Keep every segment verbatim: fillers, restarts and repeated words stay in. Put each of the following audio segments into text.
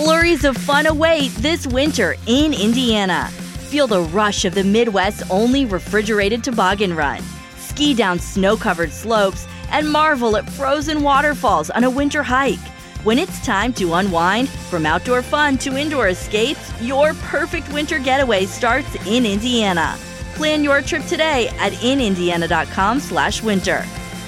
Flurries of fun await this winter in Indiana. Feel the rush of the Midwest's only refrigerated toboggan run. Ski down snow-covered slopes and marvel at frozen waterfalls on a winter hike. When it's time to unwind, from outdoor fun to indoor escapes, your perfect winter getaway starts in Indiana. Plan your trip today at in indiana dot com slash winter.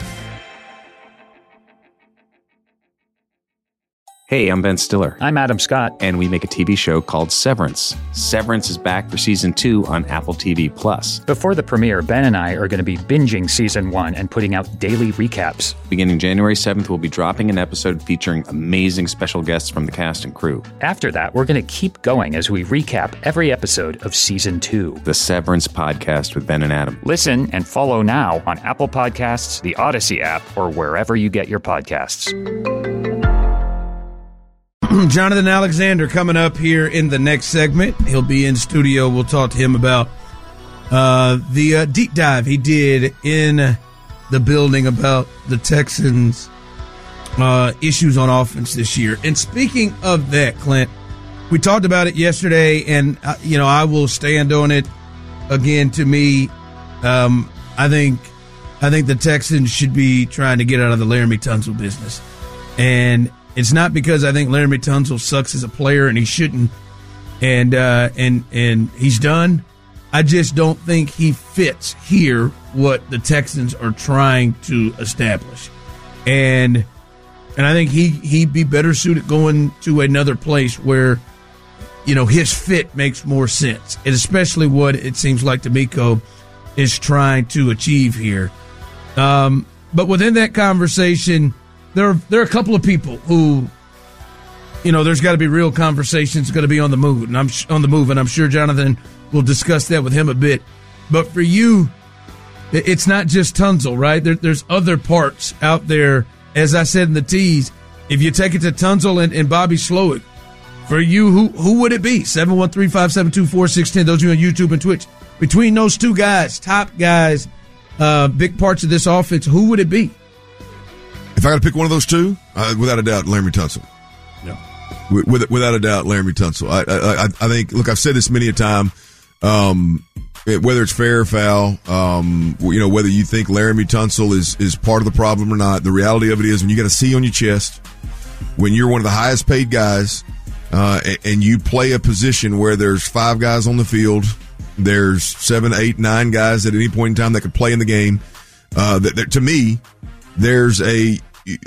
Hey, I'm Ben Stiller. I'm Adam Scott. And we make a T V show called Severance. Severance is back for season two on Apple T V Plus. Before the premiere, Ben and I are going to be binging season one and putting out daily recaps. Beginning January seventh, we'll be dropping an episode featuring amazing special guests from the cast and crew. After that, we're going to keep going as we recap every episode of season two. The Severance Podcast with Ben and Adam. Listen and follow now on Apple Podcasts, the Odyssey app, or wherever you get your podcasts. Jonathan Alexander coming up here in the next segment. He'll be in studio. We'll talk to him about uh, the uh, deep dive he did in the building about the Texans' uh, issues on offense this year. And speaking of that, Clint, we talked about it yesterday, and uh, you know I will stand on it again. To me, um, I think I think the Texans should be trying to get out of the Laramie Tunsil business, and it's not because I think Laramie Tunsil sucks as a player and he shouldn't, and uh, and and he's done. I just don't think he fits here what the Texans are trying to establish, and and I think he he'd be better suited going to another place where, you know, his fit makes more sense, and especially what it seems like D'Amico is trying to achieve here. Um, but within that conversation, There are, there are a couple of people who, you know, there's got to be real conversations going to be on the move, and I'm on the move, and I'm sure Jonathan will discuss that with him a bit. But for you, it's not just Tunsil, right? There, there's other parts out there. As I said in the tease, if you take it to Tunsil and, and Bobby Slowick, for you, who who would it be? seven one three, five seven two, four six one zero. Those of you on YouTube and Twitch. Between those two guys, top guys, uh, big parts of this offense, who would it be? If I got to pick one of those two, uh, without a doubt, Laramie Tunsil. No. With, without a doubt, Laramie Tunsil. I, I, I think, look, I've said this many a time, um, it, whether it's fair or foul, um, you know, whether you think Laramie Tunsil is, is part of the problem or not, the reality of it is when you got a C on your chest, when you're one of the highest paid guys, uh, and, and you play a position where there's five guys on the field, there's seven, eight, nine guys at any point in time that could play in the game, uh, that, that to me, there's a,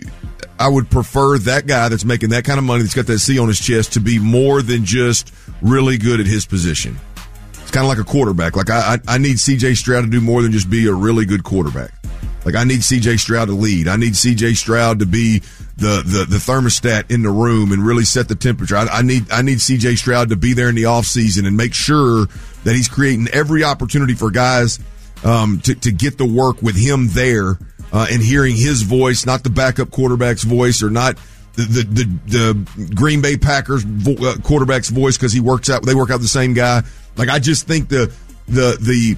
I would prefer that guy that's making that kind of money, that's got that C on his chest, to be more than just really good at his position. It's kind of like a quarterback. Like I, I, I need C J Stroud to do more than just be a really good quarterback. Like I need C J Stroud to lead. I need C J Stroud to be the, the, the thermostat in the room and really set the temperature. I, I need, I need C J Stroud to be there in the off season and make sure that he's creating every opportunity for guys, um, to, to get the work with him there. Uh, and hearing his voice, not the backup quarterback's voice, or not the the, the, the Green Bay Packers vo- uh, quarterback's voice, because he works out. They work out the same guy. Like I just think the the the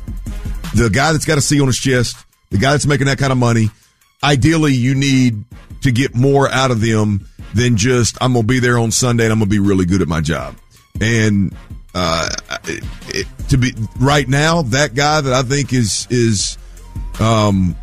the guy that's got a C on his chest, the guy that's making that kind of money, ideally you need to get more out of them than just I'm gonna be there on Sunday and I'm gonna be really good at my job. And uh, it, it, to be right now, that guy that I think is is um.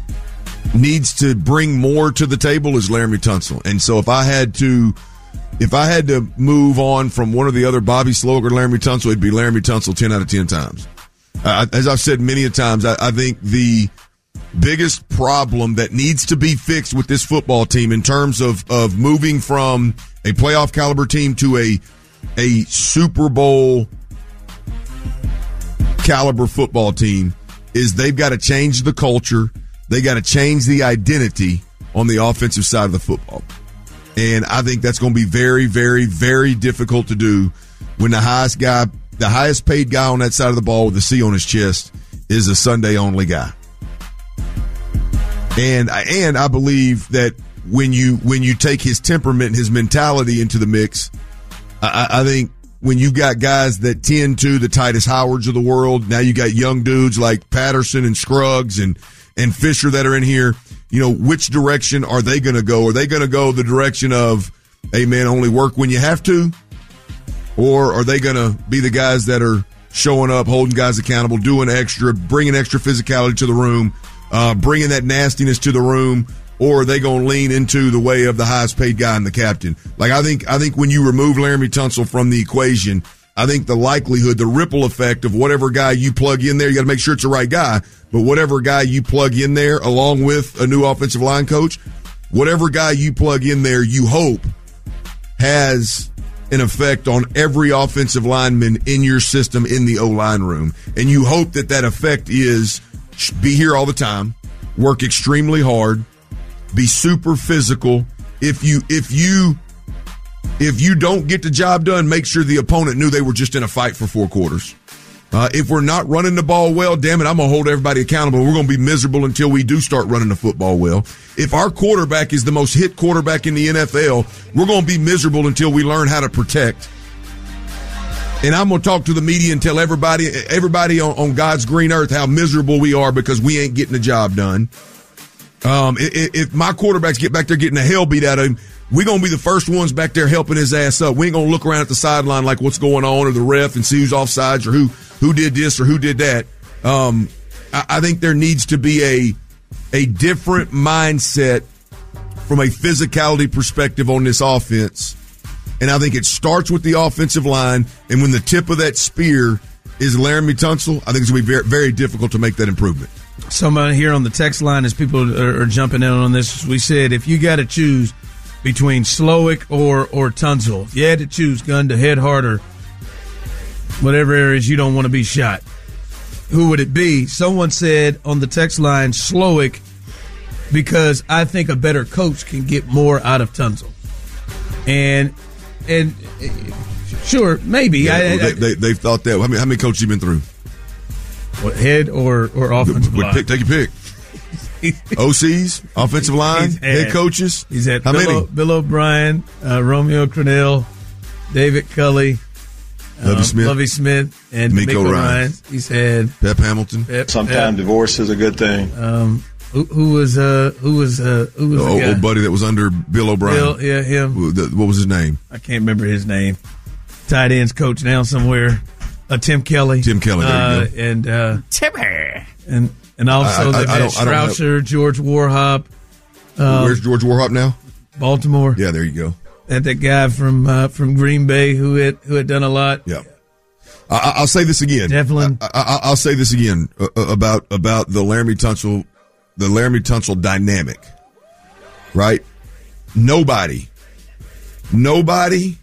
needs to bring more to the table is Laramie Tunsil. And so if I had to if I had to move on from one or the other, Bobby Slowick or Laramie Tunsil, it'd be Laramie Tunsil ten out of ten times. Uh, as I've said many a times, I, I think the biggest problem that needs to be fixed with this football team in terms of, of moving from a playoff caliber team to a a Super Bowl caliber football team is they've got to change the culture. They got to change the identity on the offensive side of the football. And I think that's going to be very, very, very difficult to do when the highest guy, the highest paid guy on that side of the ball with a C on his chest is a Sunday only guy. And I, and I believe that when you, when you take his temperament and his mentality into the mix, I, I think when you got guys that tend to the Titus Howards of the world, now you got young dudes like Patterson and Scruggs and, and Fisher that are in here, you know, which direction are they going to go? Are they going to go the direction of, hey, man, only work when you have to? Or are they going to be the guys that are showing up, holding guys accountable, doing extra, bringing extra physicality to the room, uh, bringing that nastiness to the room? Or are they going to lean into the way of the highest paid guy and the captain? Like, I think, I think when you remove Laramie Tunsil from the equation, I think the likelihood, the ripple effect of whatever guy you plug in there, you got to make sure it's the right guy, but whatever guy you plug in there along with a new offensive line coach, whatever guy you plug in there, you hope has an effect on every offensive lineman in your system in the O-line room. And you hope that that effect is be here all the time, work extremely hard, be super physical. If you, if you, If you don't get the job done, make sure the opponent knew they were just in a fight for four quarters. Uh, if we're not running the ball well, damn it, I'm going to hold everybody accountable. We're going to be miserable until we do start running the football well. If our quarterback is the most hit quarterback in the N F L, we're going to be miserable until we learn how to protect. And I'm going to talk to the media and tell everybody everybody on, on God's green earth how miserable we are because we ain't getting the job done. Um, if, if my quarterbacks get back there getting the hell beat out of him, we're going to be the first ones back there helping his ass up. We ain't going to look around at the sideline like what's going on or the ref and see who's offsides or who, who did this or who did that. Um, I, I think there needs to be a, a different mindset from a physicality perspective on this offense. And I think it starts with the offensive line. And when the tip of that spear is Laramie Tunsil, I think it's going to be very, very difficult to make that improvement. Somebody here on the text line, as people are, are jumping in on this, we said if you got to choose between Slowick or or Tunsil, if you had to choose gun to head harder, whatever areas you don't want to be shot, who would it be? Someone said on the text line Slowick because I think a better coach can get more out of Tunsil. And and sure, maybe yeah, I, well, they, I, they, they've thought that. How many, how many coaches you been through? What, head or or offensive line? Pick, take your pick. O Cs, offensive line, had, head coaches. He's had how Bill, many? O, Bill O'Brien, uh, Romeo Crennel, David Culley, Lovie um, Smith, Lovie Smith, and D'Amico D'Amico Ryan. Ryan. He's had Pep Hamilton. Pep, Sometimes Pep. divorce is a good thing. Um, who, who was uh who was uh who was The the old, guy? old buddy that was under Bill O'Brien. Bill, yeah, him. What was his name? I can't remember his name. Tight ends coach now somewhere. Uh, Tim Kelly. Tim Kelly. There uh, you go. And uh, Timmy. and and also I- I- the I don't- I don't have- Strausser, George Warhop, um, Where's George Warhop now? Baltimore. Yeah, there you go. And that guy from uh, from Green Bay who had who had done a lot. Yeah. I, I'll say this again. Devlin. I, I, I'll say this again uh, about about the Laramie Tunsil, the Laramie Tunsil dynamic. Right? Nobody, nobody,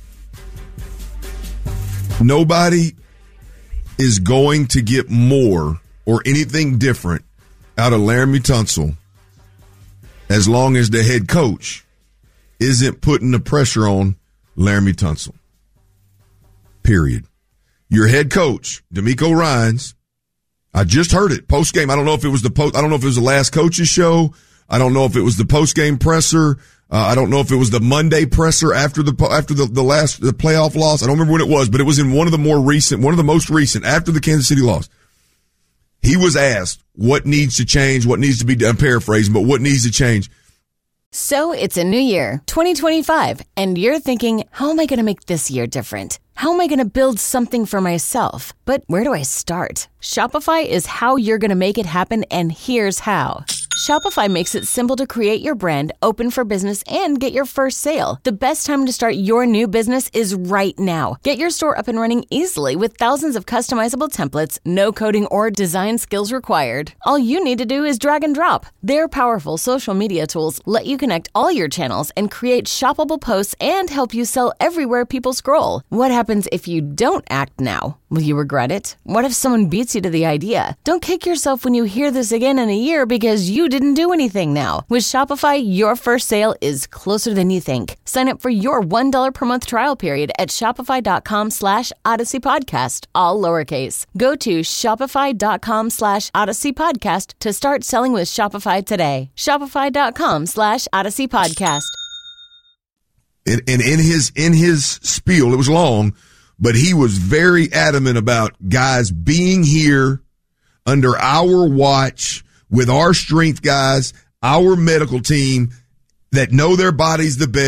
nobody is going to get more or anything different out of Laramie Tunsil as long as the head coach isn't putting the pressure on Laramie Tunsil. Period. Your head coach, D'Amico Ryans, I just heard it post game. I don't know if it was the post. I don't know if it was the last coaches show. I don't know if it was the post game presser. Uh, I don't know if it was the Monday presser after the after the, the last the playoff loss. I don't remember when it was, but it was in one of the more recent, one of the most recent after the Kansas City loss. He was asked what needs to change, what needs to be. I'm paraphrasing, but what needs to change. So it's a new year, twenty twenty-five, and you're thinking, how am I going to make this year different? How am I going to build something for myself? But where do I start? Shopify is how you're going to make it happen, and here's how. Shopify makes it simple to create your brand, open for business, and get your first sale. The best time to start your new business is right now. Get your store up and running easily with thousands of customizable templates, no coding or design skills required. All you need to do is drag and drop. Their powerful social media tools let you connect all your channels and create shoppable posts and help you sell everywhere people scroll. What happens if you don't act now? Will you regret it? What if someone beats you to the idea? Don't kick yourself when you hear this again in a year because you didn't do anything now. With Shopify, your first sale is closer than you think. Sign up for your one dollar per month trial period at shopify.com slash Odyssey Podcast, all lowercase. Go to shopify.com slash Odyssey Podcast to start selling with Shopify today. Shopify.com slash Odyssey Podcast. And, and in his in his spiel, it was long, but he was very adamant about guys being here under our watch with our strength guys, our medical team that know their bodies the best.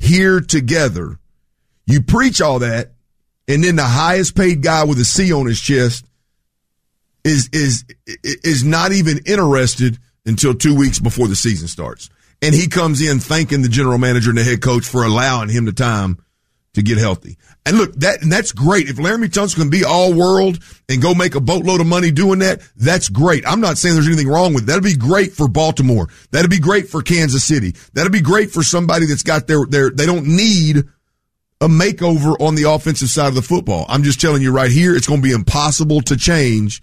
here together. You preach all that, and then the highest paid guy with a C on his chest is is is not even interested until two weeks before the season starts. And he comes in thanking the general manager and the head coach for allowing him the time to get healthy. And look, that and that's great. If Laramie Tunsil can be all world and go make a boatload of money doing that, that's great. I'm not saying there's anything wrong with it. That'd be great for Baltimore. That'd be great for Kansas City. That'd be great for somebody that's got their, their, they don't need a makeover on the offensive side of the football. I'm just telling you right here, it's going to be impossible to change